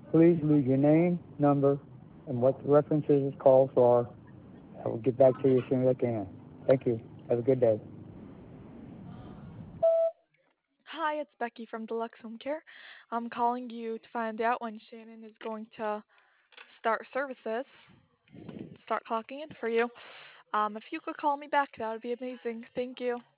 Please leave your name, number, and what the references is called for. I will get back to you as soon as I can. Thank you. Have a good day. Hi, it's Becky from Deluxe Home Care. I'm calling you to find out when Shannon is going to start services, start clocking in for you. If you could call me back, that would be amazing. Thank you.